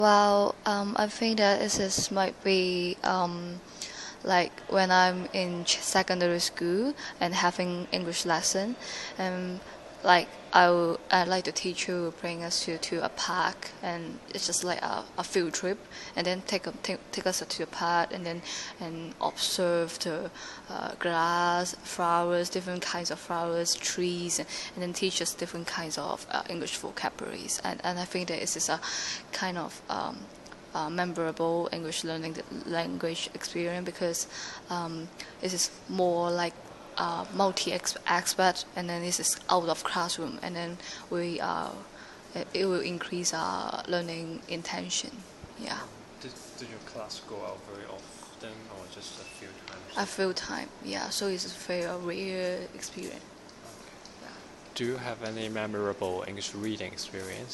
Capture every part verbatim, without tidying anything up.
Well, um, I think that this is might be um, like when I'm in ch- secondary school and having English lesson, and like I will, I like the teacher will bring us to, to a park, and it's just like a, a field trip, and then take, a, take take us to a park, and then and observe the uh, grass, flowers, different kinds of flowers, trees, and, and then teach us different kinds of uh, English vocabularies, and and I think that this is a kind of um, uh, memorable English learning language experience because um, it is more like uh, multi-aspect, and then this is out of classroom, and then we uh, it, it will increase our learning intention. Yeah. Did, did your class go out very often or just a few times? A few time, yeah. So it's a very rare experience. Okay. Yeah. Do you have any memorable English reading experience?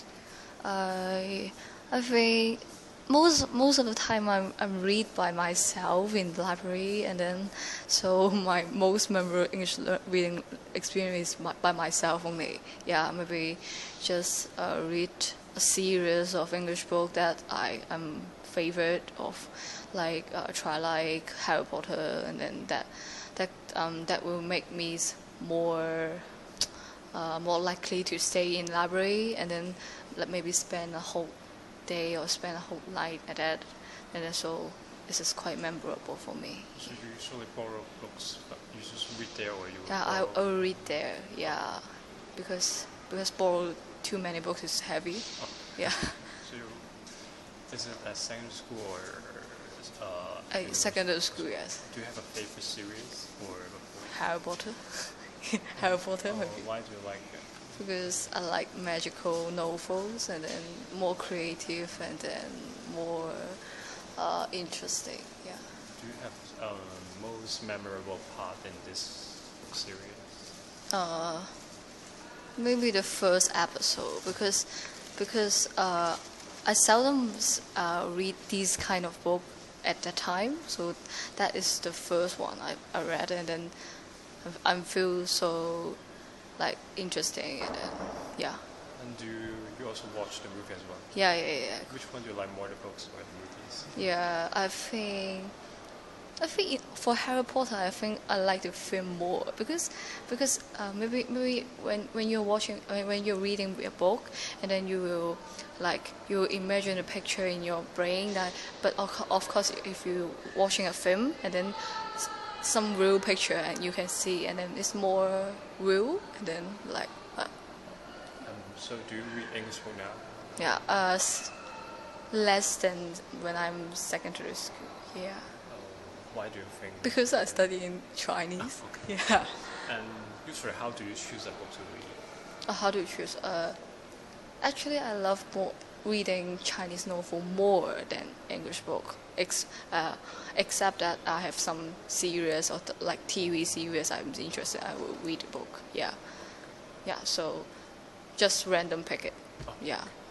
I I think most most of the time I'm I'm read by myself in the library, and then so my most memorable English reading experience is my, by myself only. Yeah, maybe just uh, read a series of English book that I am favorite of, like uh, try like Harry Potter, and then that that um, that will make me more uh, more likely to stay in library, and then like maybe spend a whole day or spend a whole night at that, and then so this is quite memorable for me. So you usually borrow books, but you just read there, or you? Yeah, I will read there. Yeah, because because borrow too many books is heavy. Oh. Yeah. So you, is it at secondary school or Uh, uh? secondary school, yes. Do you have a favorite series or? Harry Potter. Harry Potter. Oh, Maybe. why do you like it? Because I like magical novels, and then more creative, and then more uh, interesting. Yeah. Do you have um, most memorable part in this book series? Uh, maybe the first episode, because because uh, I seldom uh, read these kind of book at that time, so that is the first one I, I read, and then I I feel so like interesting, and then yeah. And do you, you also watch the movie as well? Yeah, yeah, yeah. Which one do you like more, the books or the movies? Yeah, I think I think it, for Harry Potter, I think I like the film more because because uh, maybe maybe when when you're watching when when you're reading a book, and then you will like you will imagine a picture in your brain that, but of, co- of course if you're watching a film, and then s- some real picture and you can see, and then it's more real, and then like uh, Um, so do you read English book now? yeah, uh, s- less than when I'm secondary school. Yeah. Uh, why do you think? Because I study in Chinese. Ah, okay. Yeah. And usually, how do you choose a book to read? Uh, how do you choose? Uh, actually, I love more reading Chinese novel more than English book. Ex- uh, except that I have some series or th- like T V series I'm interested, I will read the book. Yeah. Yeah. So, just random pick it. Oh. Yeah.